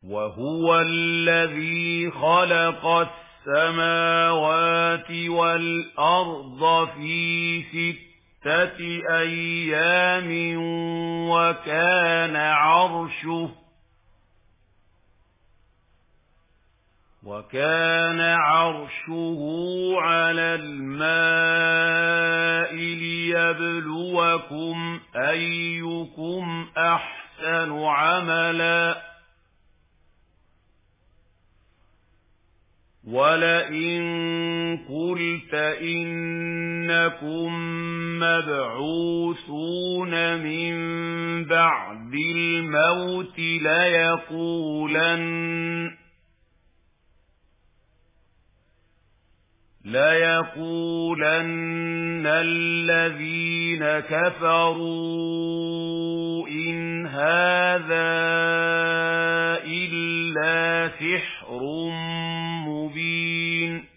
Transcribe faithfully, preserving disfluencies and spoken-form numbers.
وهو الذي خلق السماوات والأرض في ستة أيام وكان عرشه وكان عرشه على الماء ليبلوكم أيكم أحسن عملا ولئن قلت إنكم مبعوثون من بعد الموت ليقولن ليقولن الذين كفروا إن هذا إلا سحر مبين